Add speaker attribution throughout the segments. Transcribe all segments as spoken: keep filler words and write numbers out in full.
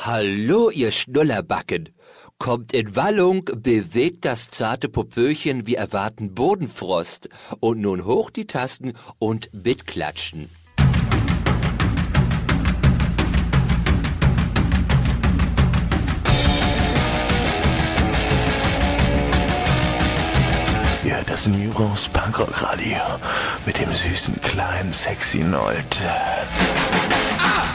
Speaker 1: Hallo, ihr Schnullerbacken. Kommt in Wallung, bewegt das zarte Popöchen, wir erwarten Bodenfrost. Und nun hoch die Tasten und mitklatschen.
Speaker 2: Ja, das Nyros Punkrock Radio mit dem süßen, kleinen, sexy Nolte. Ah!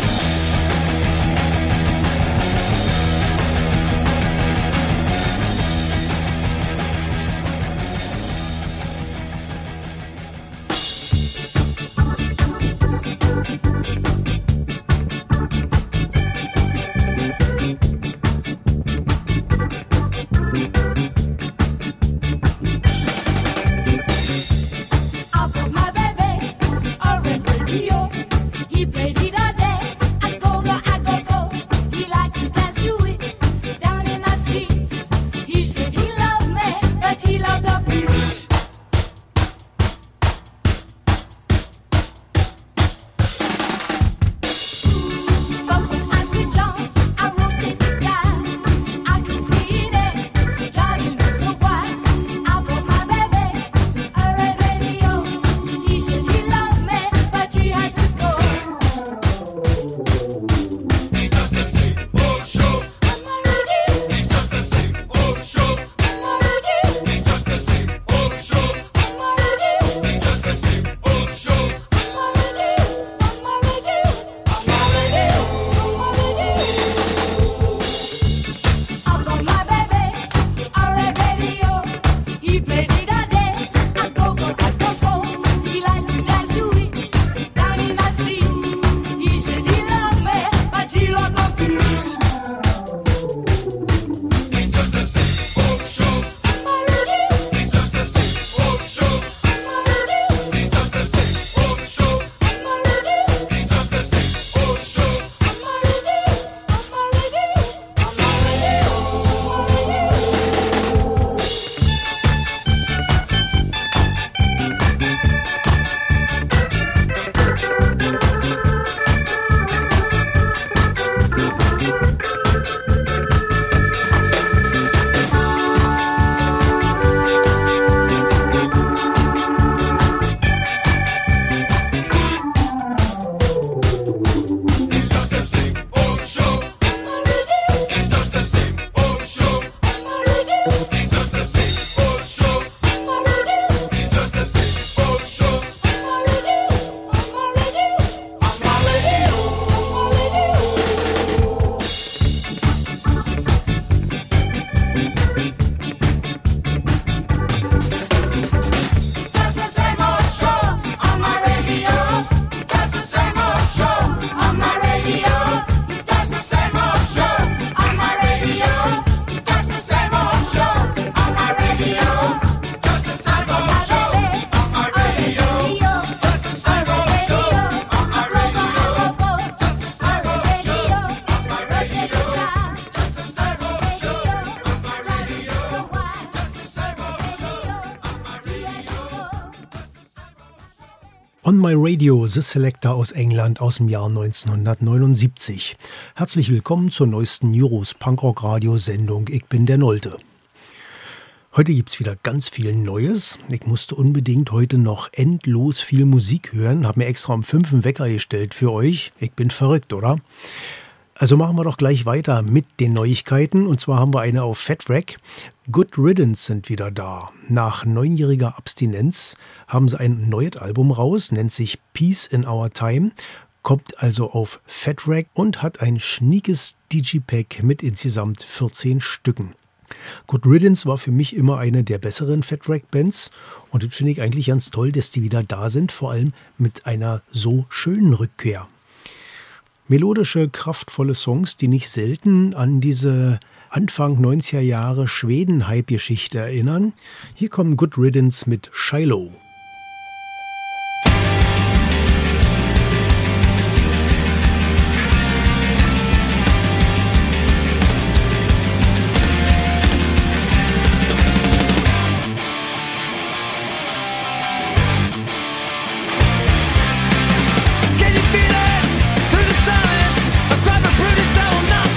Speaker 3: On My Radio, The Selector aus England aus dem Jahr neunzehnhundertneunundsiebzig. Herzlich willkommen zur neuesten Nyros Punkrock Radio Sendung. Ich bin der Nolte. Heute gibt's wieder ganz viel Neues. Ich musste unbedingt heute noch endlos viel Musik hören. Hab mir extra um fünf einen Wecker gestellt für euch. Ich bin verrückt, oder? Also machen wir doch gleich weiter mit den Neuigkeiten. Und zwar haben wir eine auf Fat Wreck. Good Riddance sind wieder da. Nach neunjähriger Abstinenz haben sie ein neues Album raus, nennt sich Peace in Our Time, kommt also auf Fat Wreck und hat ein schniekes Digipack mit insgesamt vierzehn Stücken. Good Riddance war für mich immer eine der besseren Fat Wreck Bands und das finde ich eigentlich ganz toll, dass die wieder da sind, vor allem mit einer so schönen Rückkehr. Melodische, kraftvolle Songs, die nicht selten an diese Anfang neunziger Jahre Schweden-Hype-Geschichte erinnern. Hier kommen Good Riddance mit Shiloh.
Speaker 4: Can you feel it through the silence? A private Brutus, I will not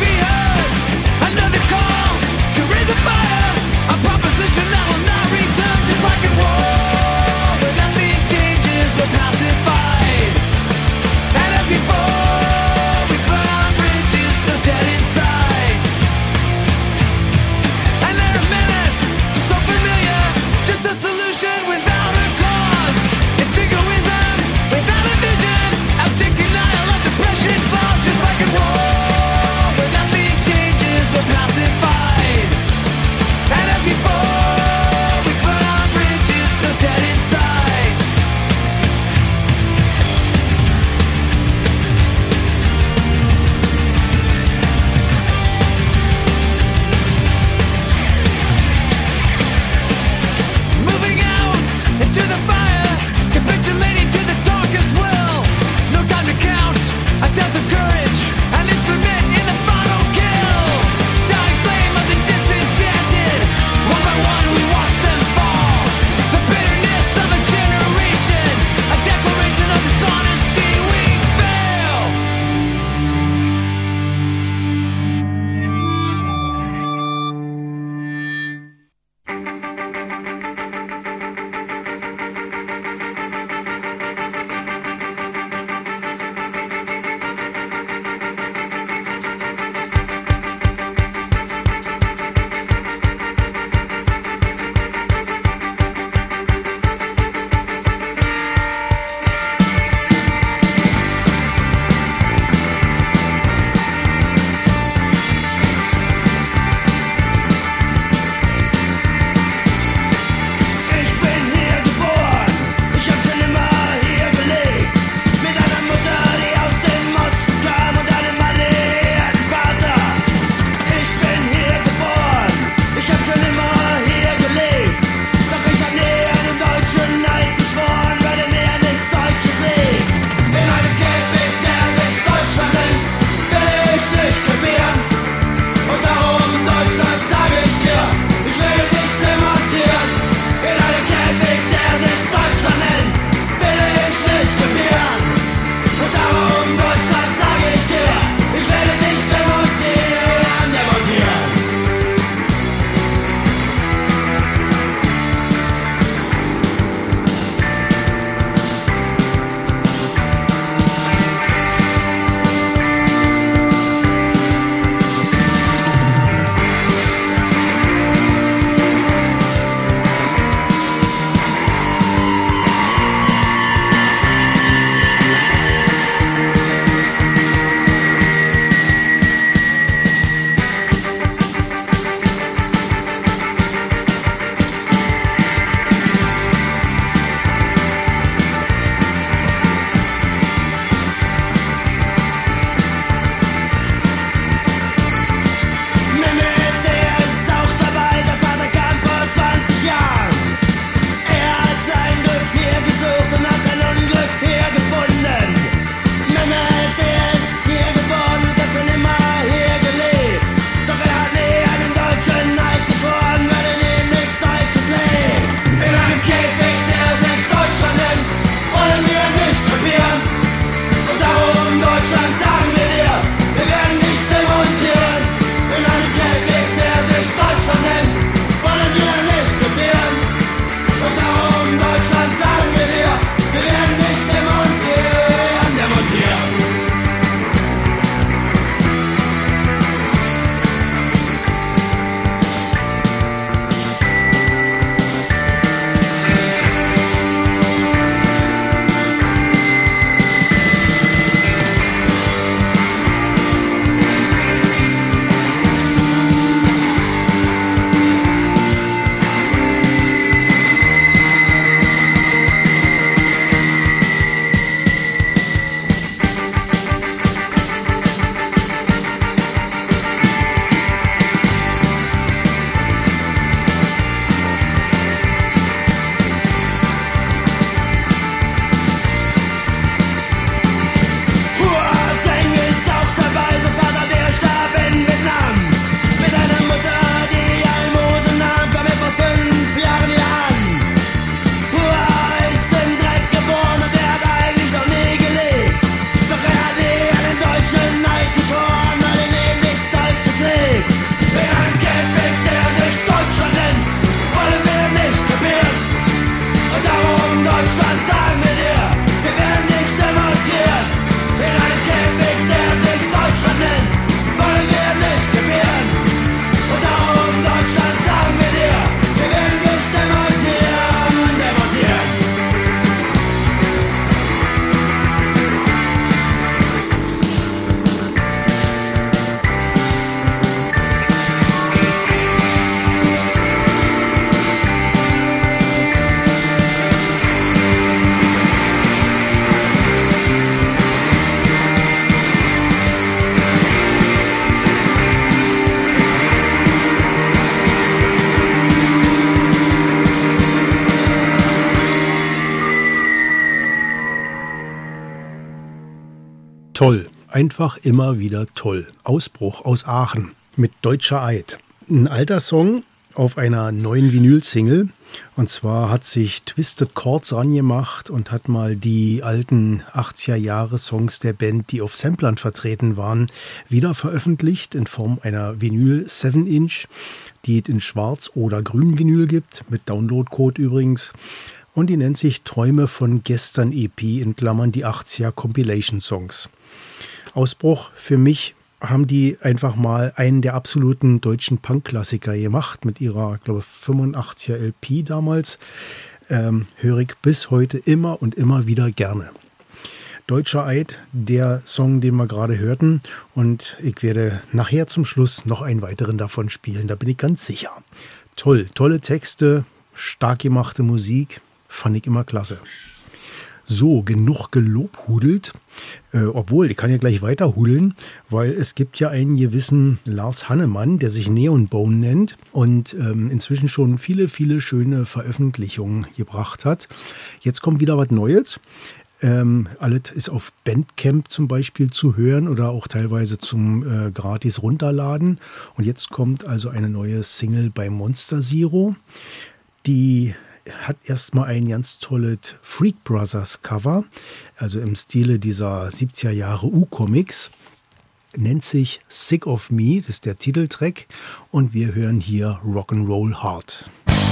Speaker 3: Toll, einfach immer wieder toll. Ausbruch aus Aachen mit Deutscher Eid. Ein alter Song auf einer neuen Vinyl-Single. Und zwar hat sich Twisted Chords rangemacht und hat mal die alten achtziger-Jahre-Songs der Band, die auf Samplern vertreten waren, wieder veröffentlicht in Form einer Vinyl sieben Inch, die es in Schwarz- oder Grün-Vinyl gibt, mit Downloadcode übrigens. Und die nennt sich Träume von gestern E P, in Klammern die achtziger Compilation Songs. Ausbruch für mich haben die einfach mal einen der absoluten deutschen Punk-Klassiker gemacht mit ihrer, glaube ich, fünfundachtziger L P damals. Ähm, höre ich bis heute immer und immer wieder gerne. Deutscher Eid, der Song, den wir gerade hörten. Und ich werde nachher zum Schluss noch einen weiteren davon spielen, da bin ich ganz sicher. Toll, tolle Texte, stark gemachte Musik, fand ich immer klasse. So, genug gelobhudelt, äh, obwohl, ich kann ja gleich weiter hudeln, weil es gibt ja einen gewissen Lars Hannemann, der sich Neon Bone nennt und ähm, inzwischen schon viele, viele schöne Veröffentlichungen gebracht hat. Jetzt kommt wieder was Neues. Ähm, alles ist auf Bandcamp zum Beispiel zu hören oder auch teilweise zum äh, gratis runterladen. Und jetzt kommt also eine neue Single bei Monster Zero, die hat erstmal ein ganz tolles Freak Brothers Cover, also im Stile dieser siebziger Jahre U-Comics, nennt sich Sick of Me, das ist der Titeltrack und wir hören hier Rock'n'Roll Heart.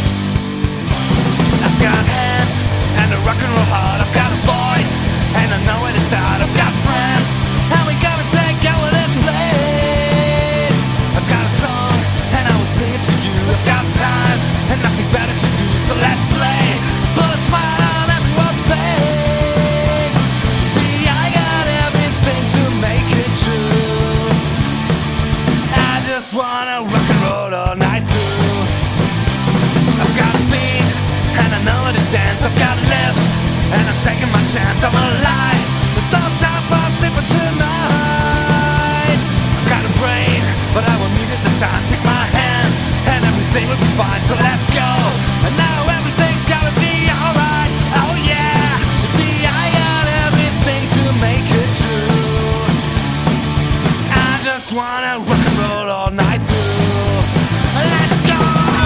Speaker 4: I've got hands and a rock'n'roll heart, I've got a voice and I know where to start, I've got friends and we gotta take over this place. I've got a song and I will sing it to you, I've got time and nothing better to do, so let's play. Put a smile on everyone's face. See, I got everything to make it true. I just wanna rock and roll all night through. I've got feet and I know how to dance. I've got lips and I'm taking my chance. I'm alive. There's no time for sleeping tonight. I've got a brain, but I won't need it this time. Take my hand and everything will be fine. So let's go. And now everything's gotta be alright. Oh yeah. See, I got everything to make it true. I just wanna rock and roll all night through. Let's go.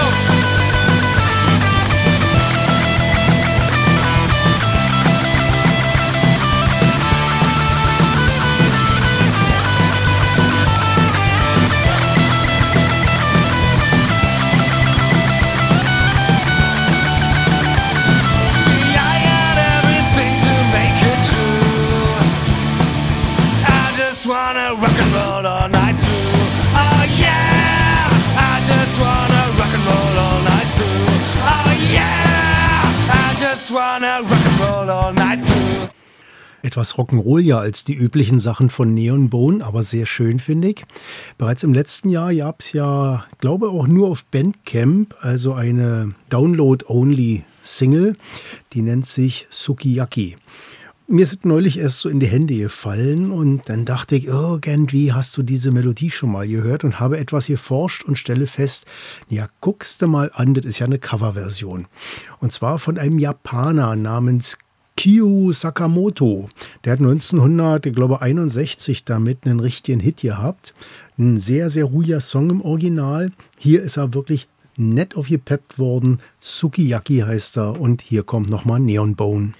Speaker 4: Wanna rock and roll all night through. Oh yeah, I just wanna rock and roll all night through. Oh yeah, I just wanna rock and roll all night through.
Speaker 3: Etwas Rock'n'Roll ja als die üblichen Sachen von Neon Bone, aber sehr schön, finde ich. Bereits im letzten Jahr gab es ja, glaube auch nur auf Bandcamp, also eine Download-Only-Single, die nennt sich Sukiyaki. Mir ist neulich erst so in die Hände gefallen und dann dachte ich, irgendwie hast du diese Melodie schon mal gehört und habe etwas geforscht und stelle fest, ja, guckst du mal an, das ist ja eine Coverversion. Und zwar von einem Japaner namens Kyu Sakamoto. Der hat neunzehnhunderteinundsechzig damit einen richtigen Hit gehabt. Ein sehr, sehr ruhiger Song im Original. Hier ist er wirklich nett aufgepeppt worden. Sukiyaki heißt er und hier kommt nochmal Neon Bone.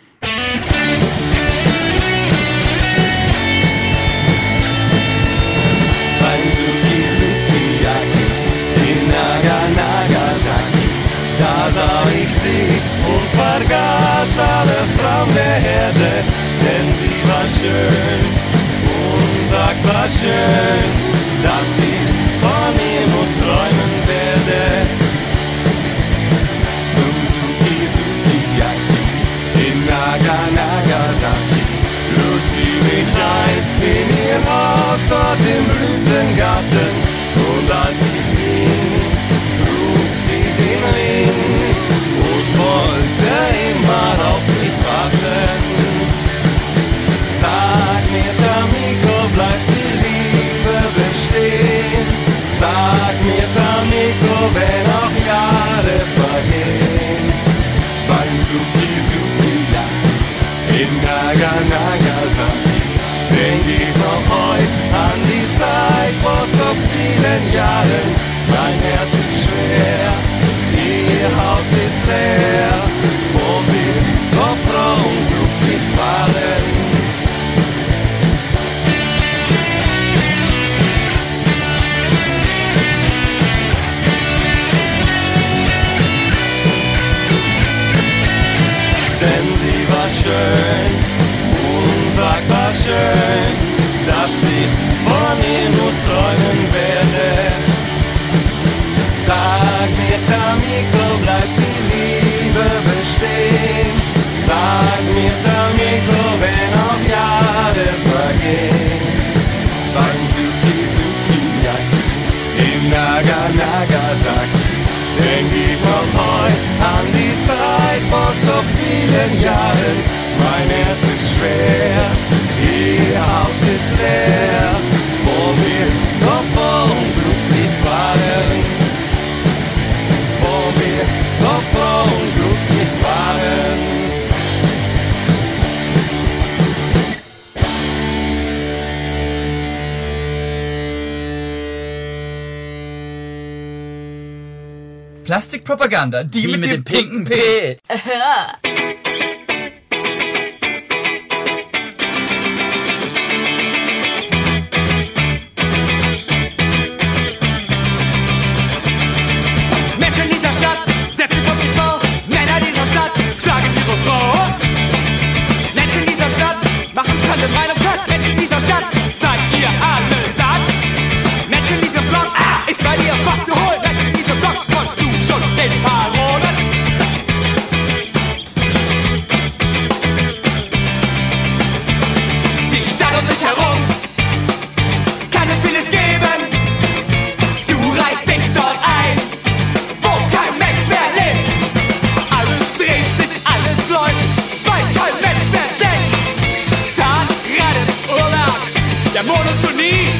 Speaker 2: Da sah ich sie und vergaß alle Frauen der Erde, denn sie war schön, unsagbar schön, dass ich von ihr nur träumen werde. Suzuki, Sukiyaki, in Naga, Nagasaki, lud sie mich ein in ihr Haus dort im Blütengarten, und als sie ging, trug sie den Ring und wollte immer auf mich warten. Sag mir, Tamiko, bleibt die Liebe bestehen? Sag mir, Tamiko, wenn auch Jahre vergehen. Beim Suki-Suki-Jaki in Naga, Nagasaki denk ich
Speaker 5: Plastikpropaganda, die, die mit, mit dem, dem pinken P. P.
Speaker 4: Menschen dieser Stadt setzen vor die Frau, Männer dieser Stadt schlagen ihre Frau. Menschen dieser Stadt machen Schande im Rhein und Platt. Menschen dieser Stadt, seid ihr alle satt? Menschen in diesem Block, ah, ist bei dir was zu holen. Menschen in diesem Block, kommst du schon in Parolen? Die Stadt um mich herum kann es vieles geben. Du reißt dich dort ein, wo kein Mensch mehr lebt. Alles dreht sich, alles läuft, weil kein Mensch mehr denkt. Zahnradenurlaub, der Monotonie.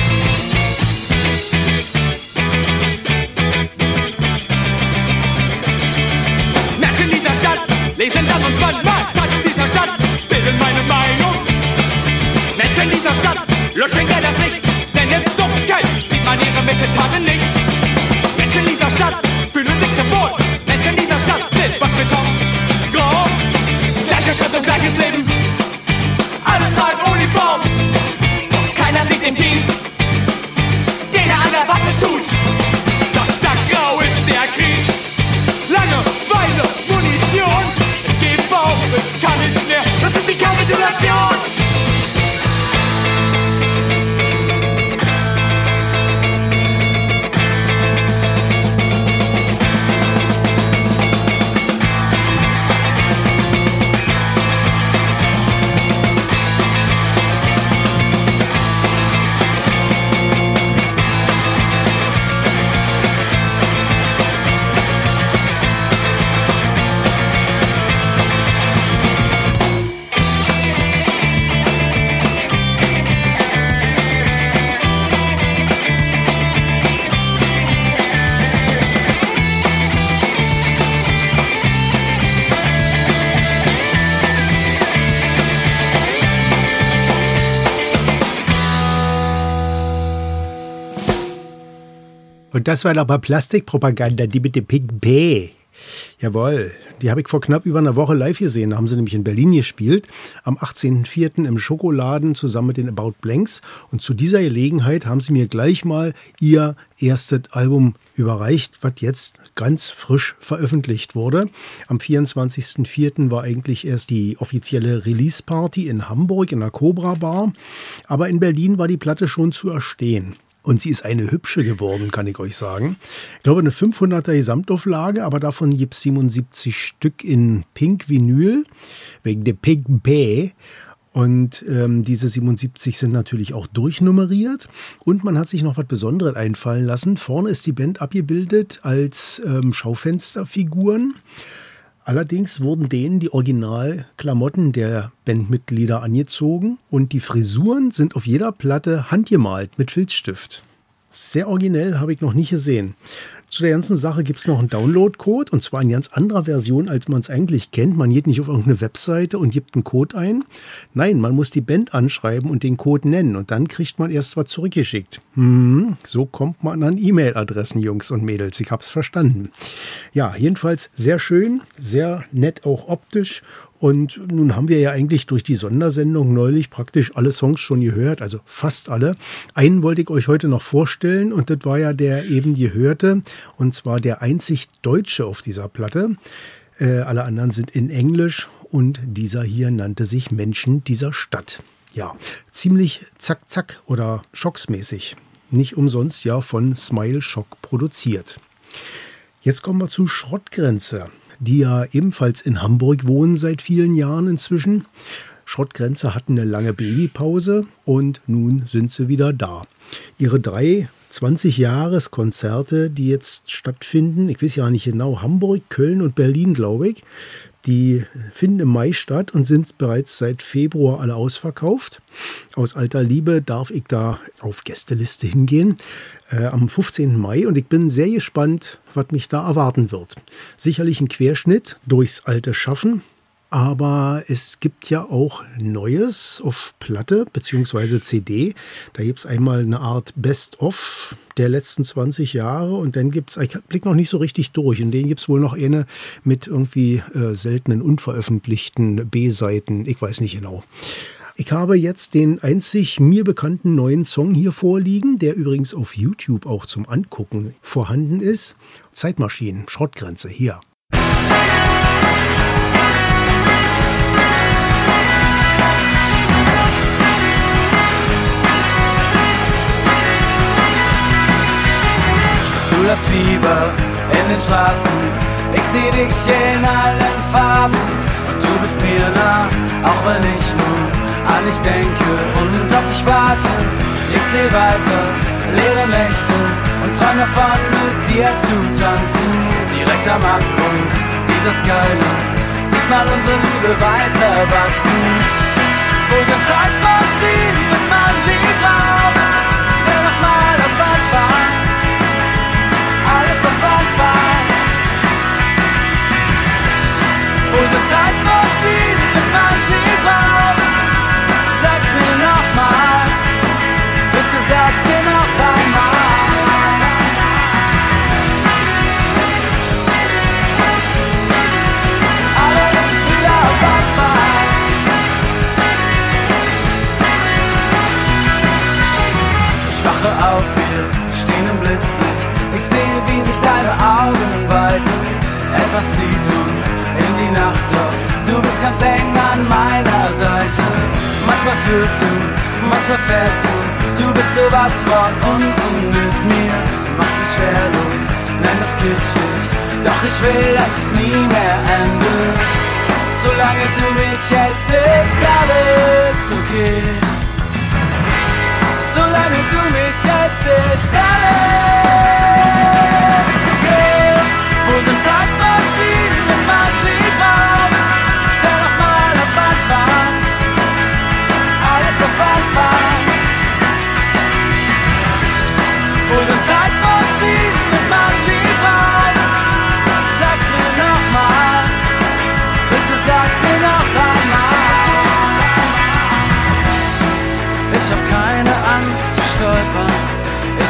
Speaker 4: Menschen dieser Stadt lesen dann und wann mal Zeitung dieser Stadt, bilden meine Meinung. Menschen dieser Stadt löschen gerne das Licht, denn im Dunkeln sieht man ihre Missetaten nicht. Menschen dieser Stadt fühlen sich zum Wohl. Menschen dieser Stadt sind was Beton, grau. Gleicher Schritt und gleiches Leben, alle tragen Uniform. Keiner sieht den Dienst, den er an der Waffe tut. Das Stadtgrau ist der Krieg, Langeweile, Munition. Es geht auf, es kann nicht mehr, das ist die Kapitulation.
Speaker 3: Und das war aber Plastikpropaganda, die mit dem pinken P. Jawohl, die habe ich vor knapp über einer Woche live gesehen. Da haben sie nämlich in Berlin gespielt, am achtzehnten vierten im Schokoladen zusammen mit den About Blanks. Und zu dieser Gelegenheit haben sie mir gleich mal ihr erstes Album überreicht, was jetzt ganz frisch veröffentlicht wurde. Am vierundzwanzigsten vierten war eigentlich erst die offizielle Release-Party in Hamburg in der Cobra Bar. Aber in Berlin war die Platte schon zu erstehen. Und sie ist eine hübsche geworden, kann ich euch sagen. Ich glaube, eine fünfhunderter Gesamtauflage, aber davon gibt es siebenundsiebzig Stück in Pink Vinyl, wegen der Pink P. Und ähm, diese siebenundsiebzig sind natürlich auch durchnummeriert. Und man hat sich noch was Besonderes einfallen lassen. Vorne ist die Band abgebildet als ähm, Schaufensterfiguren. Allerdings wurden denen die Originalklamotten der Bandmitglieder angezogen und die Frisuren sind auf jeder Platte handgemalt mit Filzstift. Sehr originell, habe ich noch nicht gesehen. Zu der ganzen Sache gibt es noch einen Download-Code und zwar in ganz anderer Version, als man es eigentlich kennt. Man geht nicht auf irgendeine Webseite und gibt einen Code ein. Nein, man muss die Band anschreiben und den Code nennen und dann kriegt man erst was zurückgeschickt. Hm, so kommt man an E-Mail-Adressen, Jungs und Mädels. Ich habe es verstanden. Ja, jedenfalls sehr schön, sehr nett auch optisch. Und nun haben wir ja eigentlich durch die Sondersendung neulich praktisch alle Songs schon gehört, also fast alle. Einen wollte ich euch heute noch vorstellen und das war ja der eben gehörte, und zwar der einzig Deutsche auf dieser Platte. Äh, alle anderen sind in Englisch und dieser hier nannte sich Menschen dieser Stadt. Ja, ziemlich zack zack oder schocksmäßig. Nicht umsonst ja von Smile Shock produziert. Jetzt kommen wir zu Schrottgrenze, die ja ebenfalls in Hamburg wohnen seit vielen Jahren inzwischen. Schrottgrenze hatten eine lange Babypause und nun sind sie wieder da. Ihre drei zwanzig-Jahres-Konzerte, die jetzt stattfinden, ich weiß ja nicht genau, Hamburg, Köln und Berlin, glaube ich, die finden im Mai statt und sind bereits seit Februar alle ausverkauft. Aus alter Liebe darf ich da auf Gästeliste hingehen äh, am fünfzehnten Mai und ich bin sehr gespannt, was mich da erwarten wird. Sicherlich ein Querschnitt durchs alte Schaffen, Aber es gibt ja auch Neues auf Platte bzw. C D. Da gibt es einmal eine Art Best-of der letzten zwanzig Jahre und dann gibt es, ich blick noch nicht so richtig durch, und den gibt es wohl noch eine mit irgendwie äh, seltenen, unveröffentlichten B-Seiten. Ich weiß nicht genau. Ich habe jetzt den einzig mir bekannten neuen Song hier vorliegen, der übrigens auf YouTube auch zum Angucken vorhanden ist. Zeitmaschinen, Schrottgrenze, hier.
Speaker 4: Spürst du das Fieber in den Straßen? Ich seh dich in allen Farben und du bist mir nah, auch wenn ich nur an dich denke und auf dich warte. Ich zähl weiter, leere Nächte und träum davon, mit dir zu tanzen. Direkt am Abgrund dieser Skyline sieht man unsere Liebe weiter wachsen. Wo sind Zeitmaschinen, wenn man sie braucht? Stell doch mal auf Anfang, alles auf Anfang. Wo sind Zeitmaschinen, wenn man sie braucht? Sag's mir nochmal, bitte sag's mir noch einmal. Alles ist wieder auf Anfang. Ich wache auf, wir stehen im Blitzlicht. Ich sehe, wie sich deine Augen weiten. Etwas zieht uns in die Nacht, doch du bist ganz eng an meiner Seite. Manchmal fühlst du, manchmal fährst du, du bist sowas von unten mit mir. Machst mich schwerlos, nenn das kitschig, doch ich will, dass es nie mehr endet. Solange du mich hältst, ist alles okay. Solange du mich hältst, ist alles okay. Wo sind Zeitmaschinen, wenn man sie braucht? Stell doch mal auf Anfang, alles auf Anfang. Wo sind Zeitmaschinen, wenn man sie braucht? Sag's mir nochmal, bitte sag's mir noch einmal. Ich hab keine Angst zu stolpern,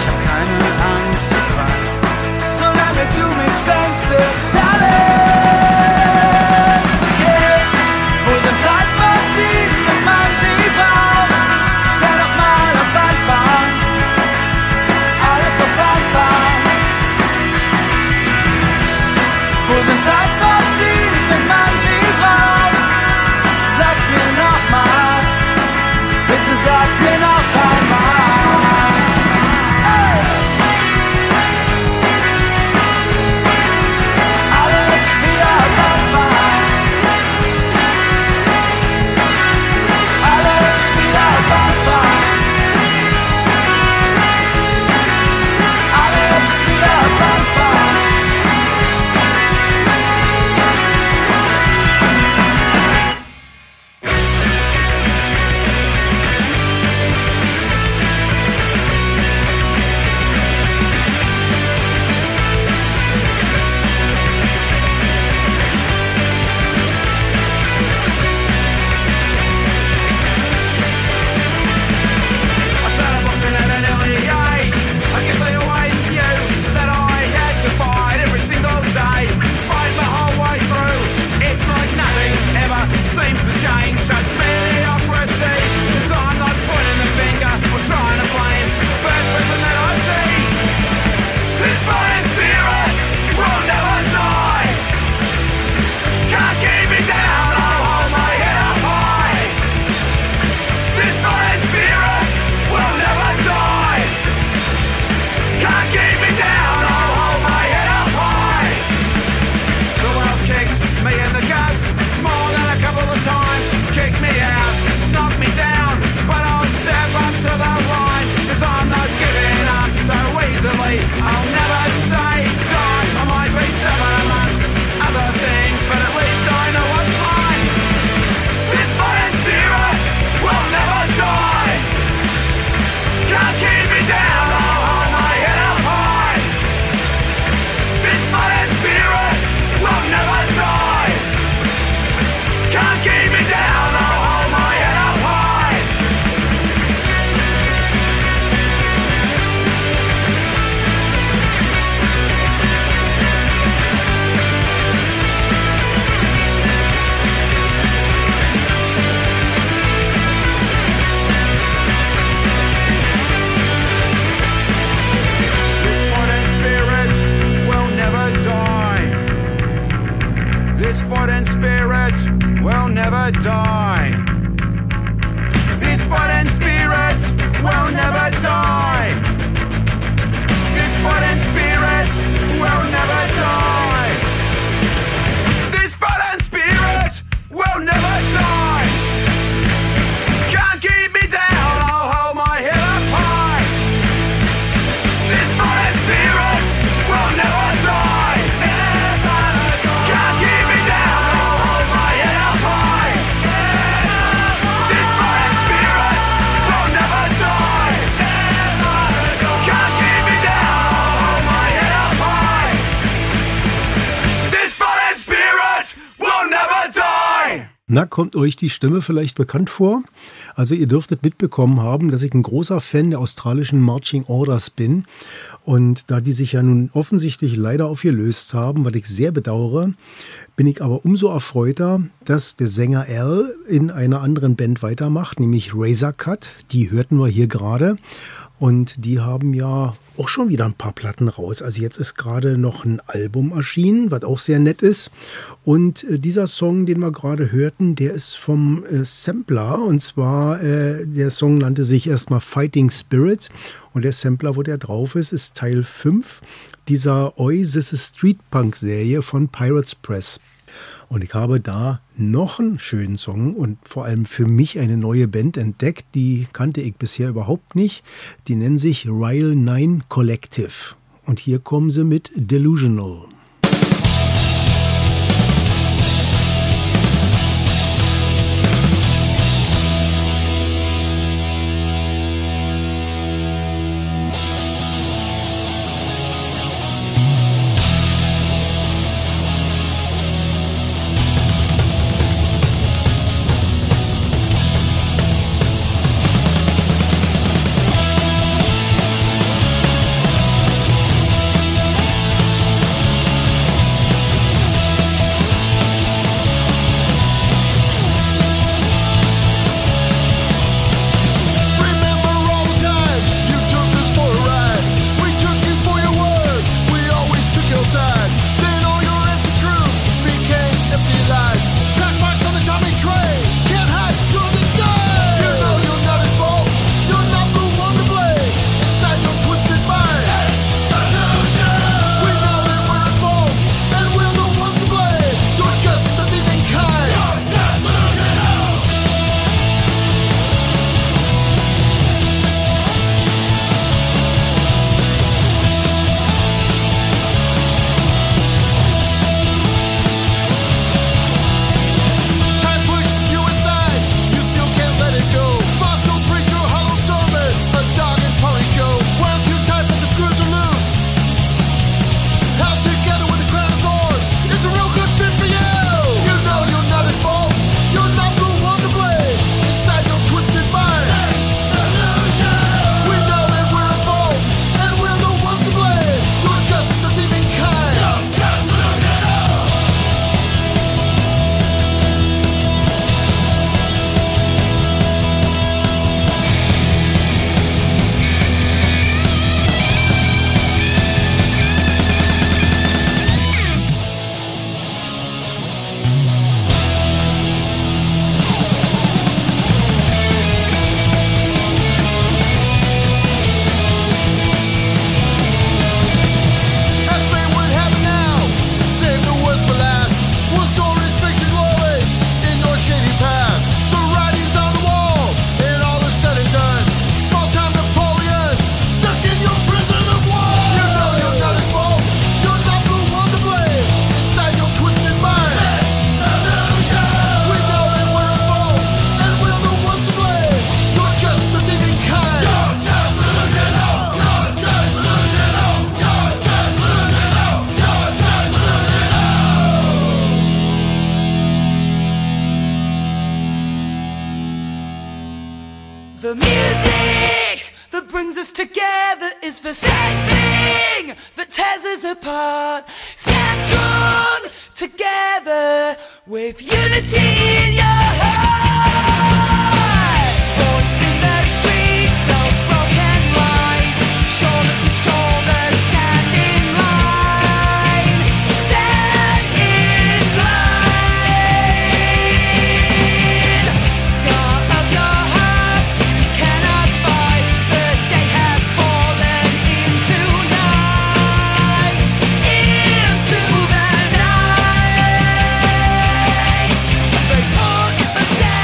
Speaker 3: Na, kommt euch die Stimme vielleicht bekannt vor? Also ihr dürftet mitbekommen haben, dass ich ein großer Fan der australischen Marching Orders bin. Und da die sich ja nun offensichtlich leider aufgelöst haben, was ich sehr bedauere, bin ich aber umso erfreuter, dass der Sänger Al in einer anderen Band weitermacht, nämlich Razor Cut. Die hörten wir hier gerade. Und die haben ja auch schon wieder ein paar Platten raus. Also jetzt ist gerade noch ein Album erschienen, was auch sehr nett ist. Und äh, dieser Song, den wir gerade hörten, der ist vom äh, Sampler. Und zwar, äh, der Song nannte sich erstmal Fighting Spirit. Und der Sampler, wo der drauf ist, ist Teil fünf dieser Oi, This is Street Punk Serie von Pirates Press. Und ich habe da noch einen schönen Song und vor allem für mich eine neue Band entdeckt, die kannte ich bisher überhaupt nicht. Die nennen sich Ryle Nine Collective. Und hier kommen sie mit Delusional.
Speaker 4: The music that brings us together is the same thing that tears us apart. Stand strong together with unity in your heart. Voice in the streets of broken lies, shoulder to shoulder, stand in line, stand in line. Scar of your heart, you cannot fight. The day has fallen into night, into the night. They put the stand.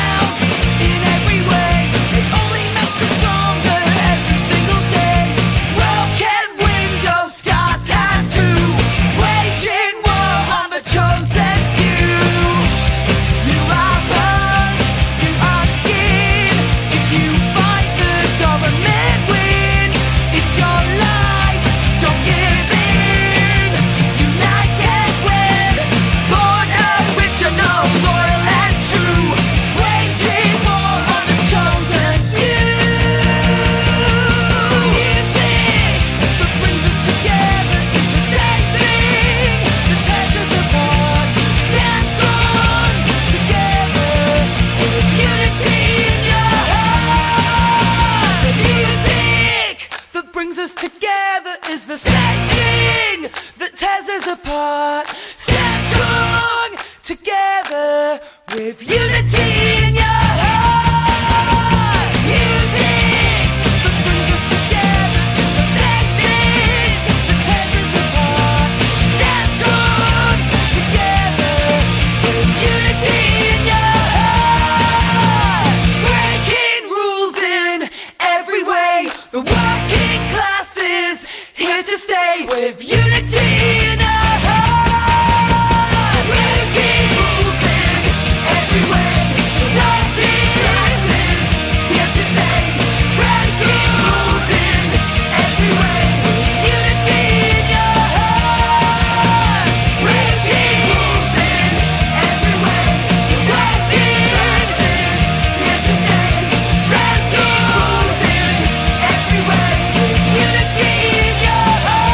Speaker 4: is forsaking that tears us apart. Stand strong together with unity in your heart. Music that brings us together is forsaking that tears us apart. Stand strong together with unity in your heart. Breaking rules in every way. The working class is here to stay with unity in our heart. Breaking rules in every way. Something rises here to stay. Breaking rules in every way. Unity in your heart. Breaking rules in every way. Something rises here to stay. Stand strong in every way. Unity in your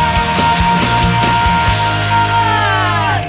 Speaker 4: heart.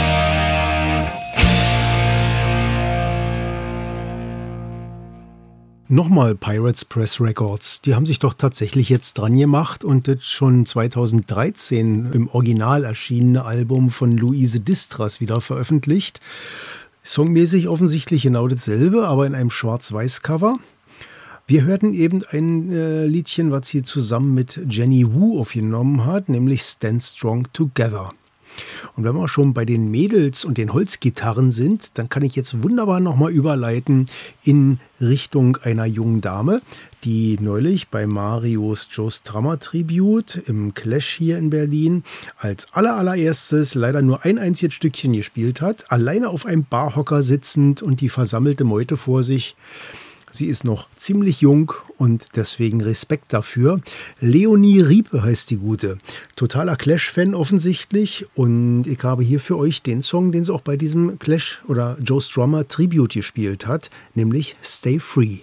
Speaker 3: Nochmal Pirates Press Records. Die haben sich doch tatsächlich jetzt dran gemacht und das schon zweitausenddreizehn im Original erschienene Album von Luise Distras wieder veröffentlicht. Songmäßig offensichtlich genau dasselbe, aber in einem Schwarz-Weiß-Cover. Wir hörten eben ein äh, Liedchen, was sie zusammen mit Jenny Wu aufgenommen hat, nämlich Stand Strong Together. Und wenn wir schon bei den Mädels und den Holzgitarren sind, dann kann ich jetzt wunderbar nochmal überleiten in Richtung einer jungen Dame, die neulich bei Marios Joe Strummer Tribute im Clash hier in Berlin als allerallererstes leider nur ein einziges Stückchen gespielt hat, alleine auf einem Barhocker sitzend und die versammelte Meute vor sich. Sie ist noch ziemlich jung und deswegen Respekt dafür. Leonie Riepe heißt die Gute. Totaler Clash-Fan offensichtlich. Und ich habe hier für euch den Song, den sie auch bei diesem Clash oder Joe Strummer Tribute gespielt hat, nämlich Stay Free.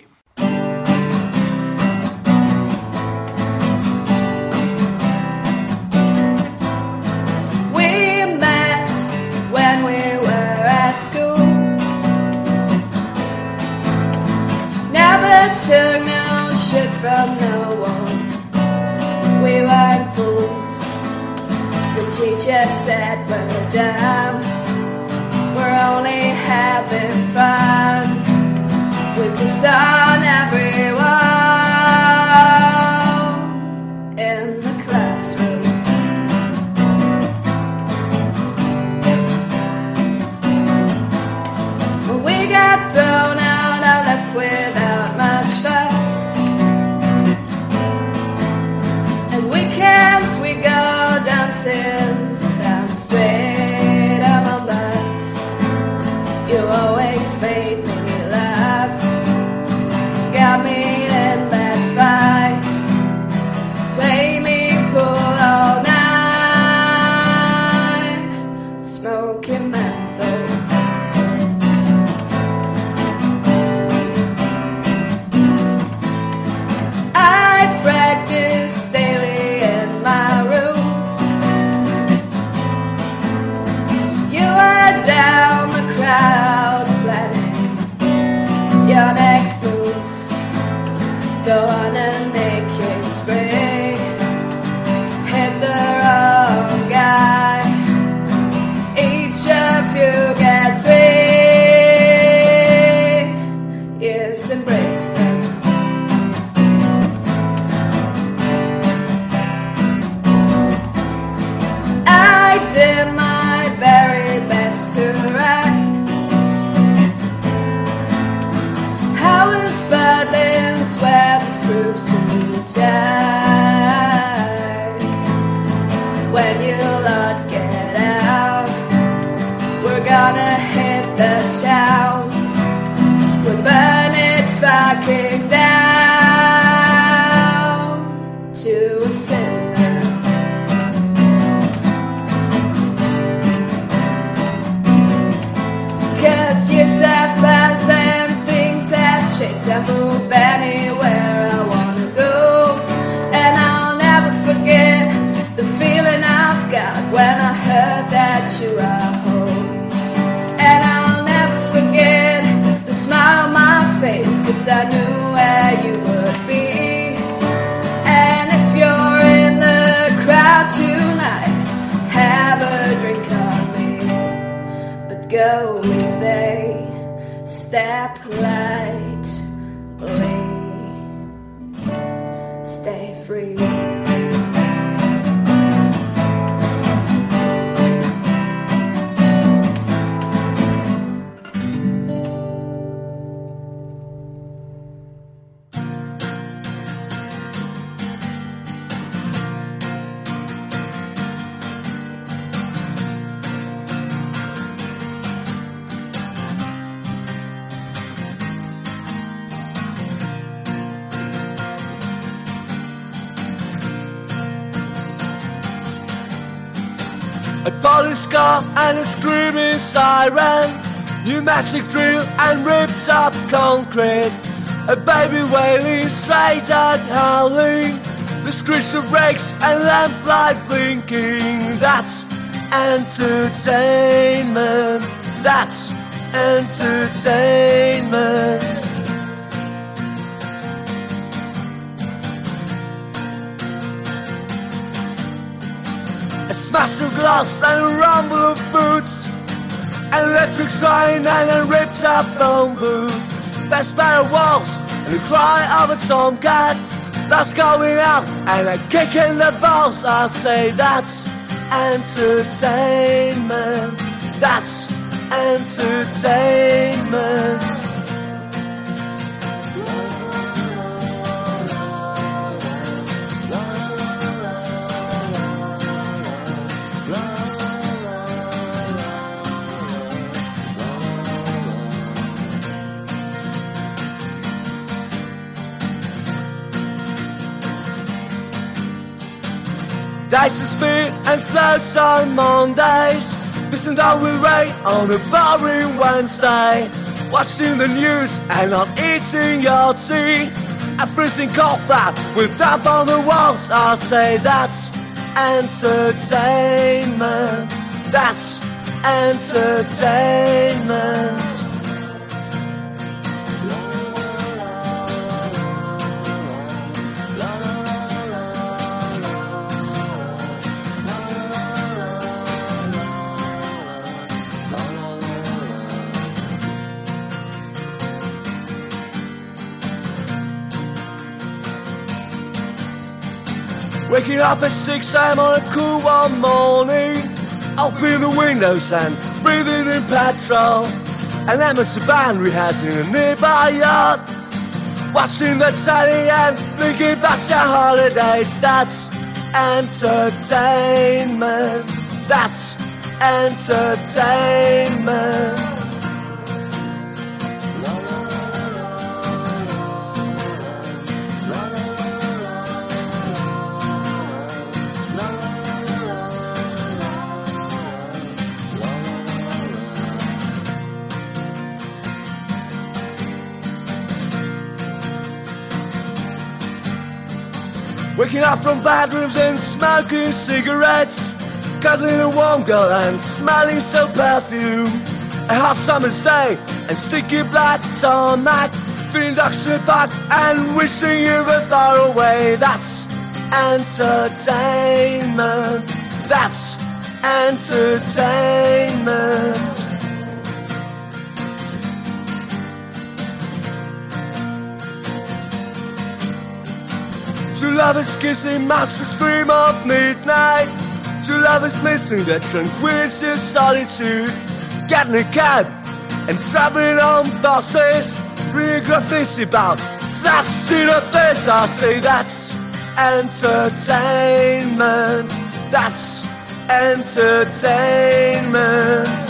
Speaker 6: We met when we were at school. Never took no shit from no one. We weren't fools. The teacher said we're dumb. We're only having fun with the sun everyone in the classroom. When we got thrown out, I left without much fuss. And weekends we go dancing down the street among us. You always made me laugh, got me in bad fights, play me cool all night, smoking menthol. I practice daily in my room. You are down the crowd planning your next move. Go on a naked spree, hit the wrong guy. Each of you get three years and breaks them. I did my very best to write. How is Berlin's where the screws to die? When you lot get out, we're gonna hit the town. We'll burn it fucking down to a cinder. Cause years have passed and things have changed. I move anywhere I wanna go, and I'll never forget the feeling I've got when I heard that you are home. And I'll never forget the smile on my face, cause I knew where you would be. And if you're in the crowd,
Speaker 2: a police car and a screaming siren, pneumatic drill and ripped up concrete, a baby wailing straight at howling, the screech of brakes and lamplight blinking. That's entertainment. That's entertainment. A smash of glass and a rumble of boots, an electric train and a ripped up phone booth, best pair of walls and the cry of a tomcat that's going out and a kick in the balls. I say that's entertainment. That's entertainment. Dice and speed and slots on Mondays, missing down with rain on a boring Wednesday, watching the news and not eating your tea, a freezing cold flat with damp on the walls. I say that's entertainment. That's entertainment. Waking up at six a.m. on a cool warm morning, open the windows and breathing in petrol, an amateur band rehearsing in a nearby yard, watching the telly and thinking about your holidays. That's entertainment. That's entertainment. Waking up from bedrooms and smoking cigarettes, cuddling a warm girl and smelling still perfume, a hot summer's day and sticky black tarmac, feeling Doctor Park and wishing you were far away. That's entertainment. That's entertainment. Two lovers kissing past the stream of midnight, two lovers missing their tranquility of solitude, getting a cab and travelling on buses, reading graffiti about slashing a face. I say that's entertainment. That's entertainment.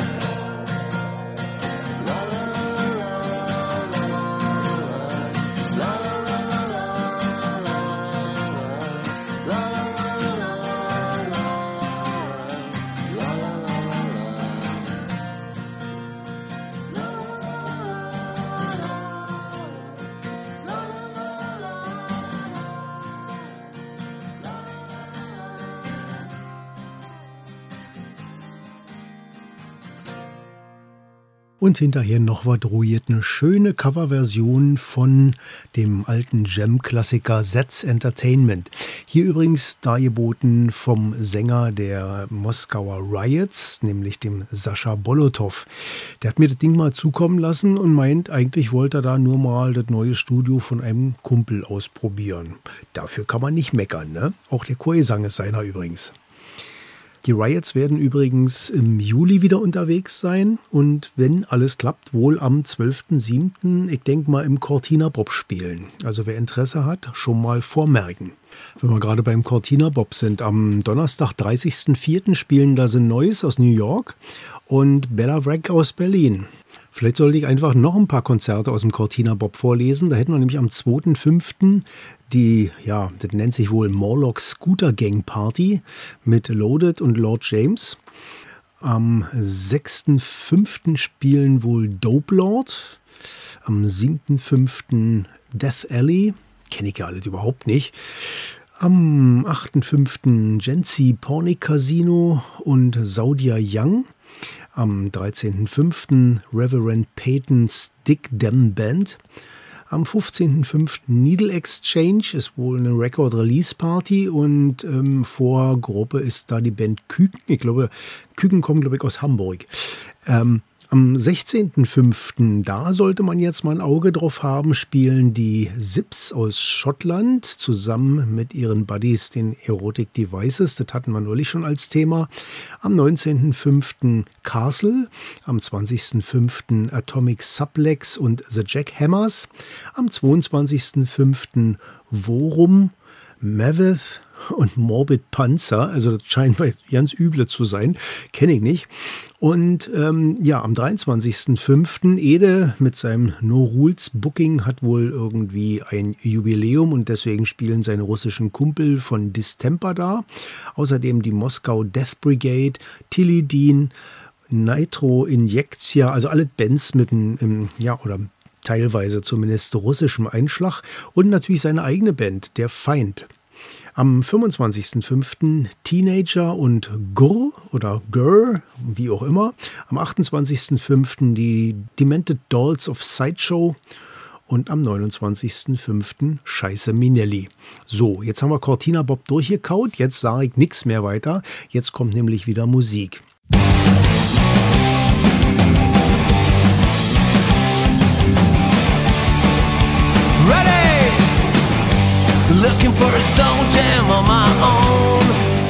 Speaker 3: Und hinterher noch was ruhiert, eine schöne Coverversion von dem alten Jam-Klassiker That's Entertainment. Hier übrigens dargeboten vom Sänger der Moskauer Riots, nämlich dem Sascha Bolotov. Der hat mir das Ding mal zukommen lassen und meint, eigentlich wollte er da nur mal das neue Studio von einem Kumpel ausprobieren. Dafür kann man nicht meckern, ne? Auch der Chorgesang ist seiner übrigens. Die Riots werden übrigens im Juli wieder unterwegs sein und wenn alles klappt, wohl am zwölften siebten ich denke mal im Cortina Bob spielen. Also wer Interesse hat, schon mal vormerken. Wenn wir gerade beim Cortina Bob sind, am Donnerstag, dreißigsten vierten spielen da The Noise aus New York und Bella Wrack aus Berlin. Vielleicht sollte ich einfach noch ein paar Konzerte aus dem Cortina Bob vorlesen. Da hätten wir nämlich am zweiten fünften die, ja, das nennt sich wohl Morlock Scooter Gang Party mit Loaded und Lord James. Am sechsten fünften spielen wohl Dope Lord. Am siebten fünften Death Alley. Kenne ich ja alles überhaupt nicht. Am achten fünften Genzi Pornic Casino und Saudia Young. Am dreizehnten fünften Reverend Peyton's Dick Dem Band. Am fünfzehnten fünften Needle Exchange ist wohl eine Record-Release-Party und ähm, Vorgruppe ist da die Band Küken. Ich glaube, Küken kommen, glaube ich, aus Hamburg. Ähm, Am sechzehnten fünften, da sollte man jetzt mal ein Auge drauf haben, spielen die Zips aus Schottland zusammen mit ihren Buddies, den Erotic Devices. Das hatten wir neulich schon als Thema. Am neunzehnten fünften Castle, am zwanzigsten fünften Atomic Sublex und The Jackhammers, am zweiundzwanzigsten fünften Vorum, Maveth und Morbid Panzer, also das scheint ganz üble zu sein, kenne ich nicht. Und ähm, ja, am dreiundzwanzigsten fünften Ede mit seinem No Rules Booking hat wohl irgendwie ein Jubiläum und deswegen spielen seine russischen Kumpel von Distemper da. Außerdem die Moskau Death Brigade, Tilidin, Nitro Injektia, also alle Bands mit einem, ja, oder teilweise zumindest russischem Einschlag und natürlich seine eigene Band, der Feind. Am fünfundzwanzigsten fünften Teenager und Gurr oder Gurr, wie auch immer. Am achtundzwanzigsten fünften die Demented Dolls of Sideshow und am neunundzwanzigsten fünften Scheiße Minelli. So, jetzt haben wir Cortina Bob durchgekaut, jetzt sage ich nichts mehr weiter. Jetzt kommt nämlich wieder Musik.
Speaker 4: Ready! Looking for a soul jam on my own.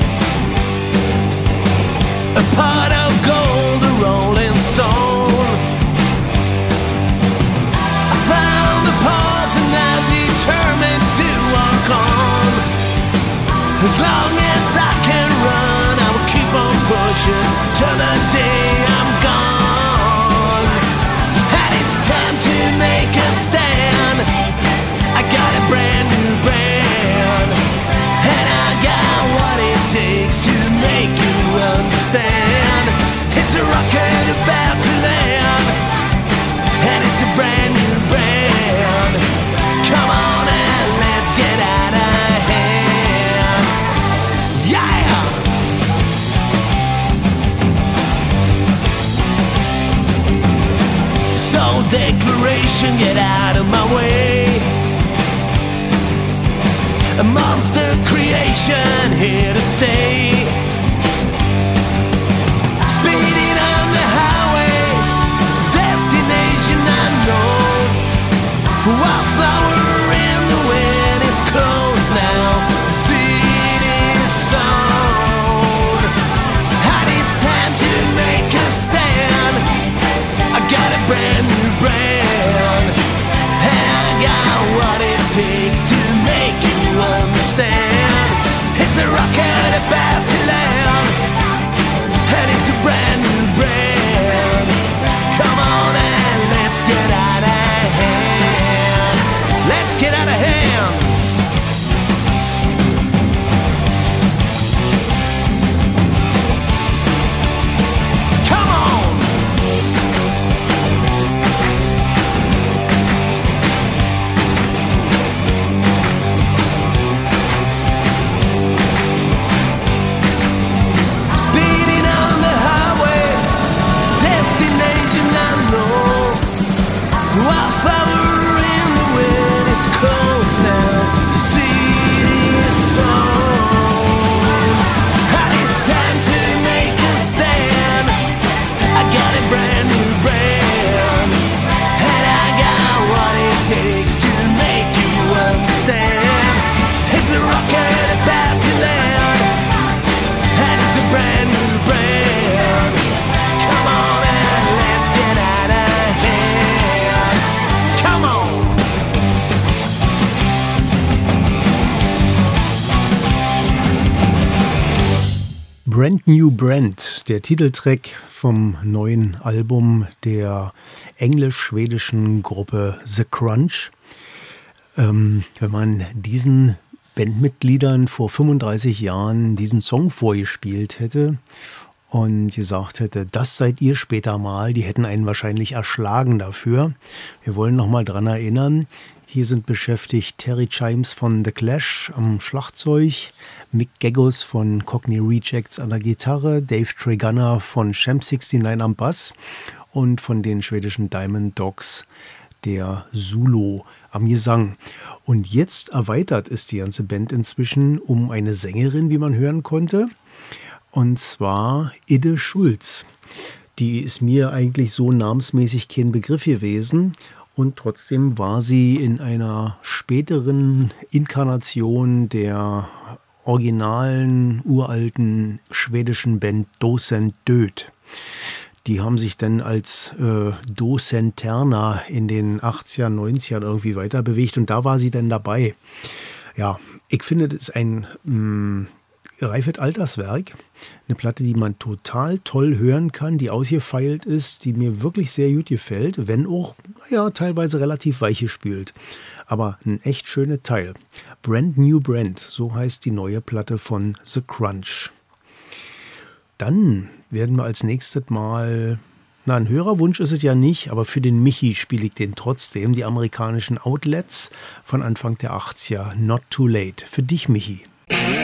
Speaker 4: A pot of gold, a rolling stone. I found the path and I'm determined to walk on. As long as I can run, I will keep on pushing till the day I'm gone. And it's time to make a stand. I got a brand new brand, and I got what it takes to make you understand. It's a rocket about to land, and it's a brand new brand. Come on and let's get out of hand. Yeah! So declaration, get out of my way. A monster creation here to stay. Speeding on the highway, destination unknown. Wildflower in the wind is closed now. Seed is sown, and it's time to make a stand. I got a brand new brand, and I got what it takes to make you understand. It's a rocket about to land, and it's a brand new brand. Come on and let's get out of hand. Let's get out of hand. Come on.
Speaker 3: Brand New Brand, Band, der Titeltrack vom neuen Album der englisch-schwedischen Gruppe The Crunch. Ähm, wenn man diesen Bandmitgliedern vor fünfunddreißig Jahren diesen Song vorgespielt hätte und gesagt hätte, das seid ihr später mal, die hätten einen wahrscheinlich erschlagen dafür. Wir wollen noch mal dran erinnern, hier sind beschäftigt Terry Chimes von The Clash am Schlagzeug, Mick Geggos von Cockney Rejects an der Gitarre, Dave Tregunner von Sham neunundsechzig am Bass und von den schwedischen Diamond Dogs der Zulu am Gesang. Und jetzt erweitert ist die ganze Band inzwischen um eine Sängerin, wie man hören konnte, und zwar Idde Schulz. Die ist mir eigentlich so namensmäßig kein Begriff gewesen. Und trotzdem war sie in einer späteren Inkarnation der originalen, uralten schwedischen Band Docent Död. Die haben sich dann als äh, Docenterna in den achtzigern, neunzigern irgendwie weiter bewegt und da war sie dann dabei. Ja, ich finde, das ist ein mh, reifes Alterswerk. Eine Platte, die man total toll hören kann, die ausgefeilt ist, die mir wirklich sehr gut gefällt, wenn auch, ja, teilweise relativ weich gespült. Aber ein echt schöner Teil. Brand New Brand, so heißt die neue Platte von The Crunch. Dann werden wir als nächstes mal, na, ein Hörerwunsch ist es ja nicht, aber für den Michi spiele ich den trotzdem, die amerikanischen Outlets von Anfang der achtziger, Not Too Late. Für dich, Michi.